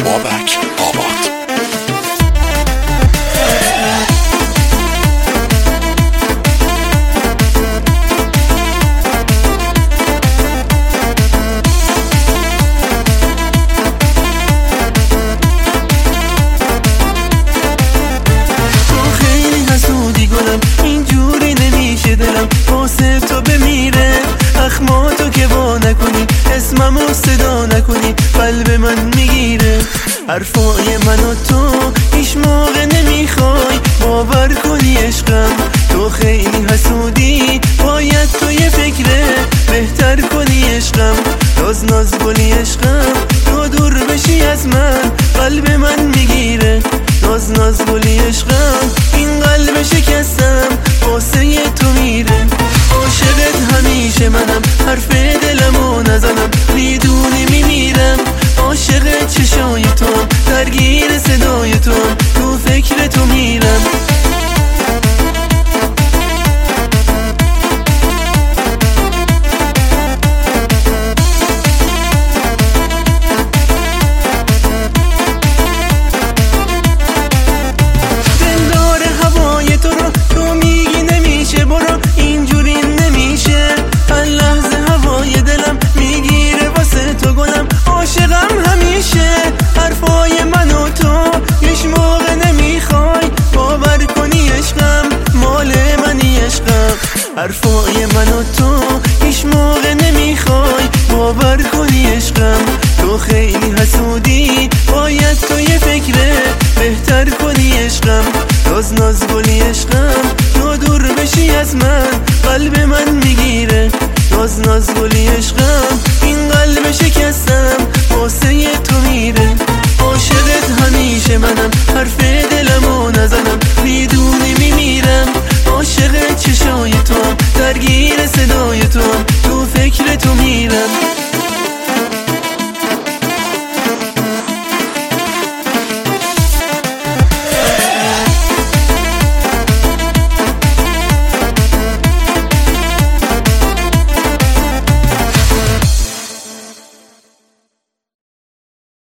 بابک آباد. اینجوری نمیشه دلم واسه تو بمیره، اخماتو که با نکنی اسممو صدا نکنی قلب من میگیره. حرفای من و تو هیچ موقع نمیخوای باور کنی عشقم، تو خیلی حسودی باید تو یه فکره بهتر کنی عشقم. ناز گلی عشقم تو دور بشی از من قلب من میگیره. ناز گلی عشقم این قلب شکستم واسه تو میره. عاشقت همیشه منم، حرف دلمو نزنم میدونی میمیرم. عاشق چشای تو درگیر صدای تو فکر تو میرم. حرفای من و تو هیچ موقع نمیخوای باور کنی عشقم، تو خیلی حسودی باید تو یه فکره بهتر کنی عشقم. ناز گلی عشقم تو دور بشی از من قلب من میگیره. ناز گلی عشقم این قلب شکستم واسه تو میره. عاشقت همیشه منم، حرف